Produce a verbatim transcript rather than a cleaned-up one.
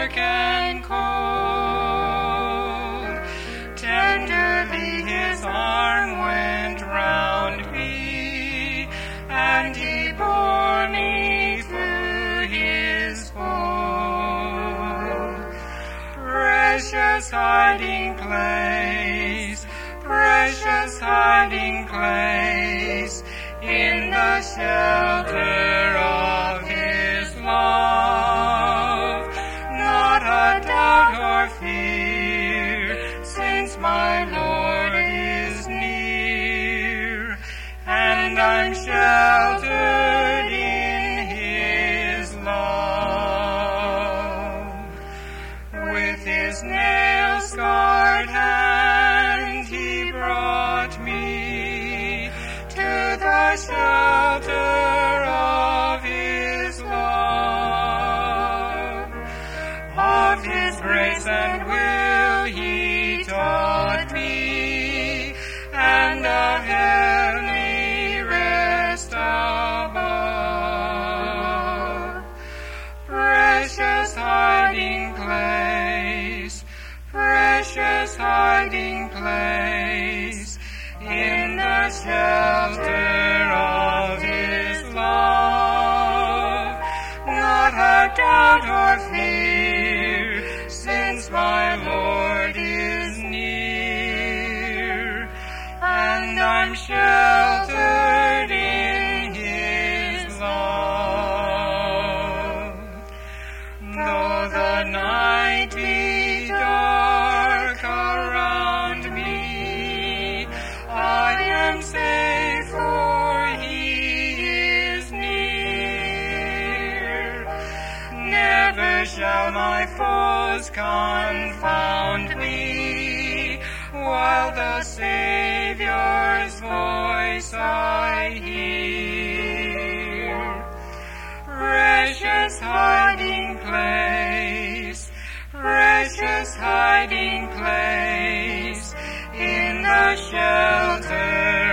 dark and cold. Tenderly his arm went round me, and he bore me through his fold. Precious hiding place, precious hiding place, in the shelter of his love. Not a doubt or fear, since my Lord is near, and I'm sheltered in his love. With his nail-scarred hand he brought me to the shelter of his love. Of his grace and will he taught me, and of heavenly rest above. Precious hiding place, precious hiding place, in the shelter of his love. Not a doubt or fear, since my Lord is near, and I'm sheltered in his love. Though the night be dark around me, I am safe, for he is near. Never shall my foes confound me, while the Savior's voice I hear. Precious hiding place, precious hiding place, in the shelter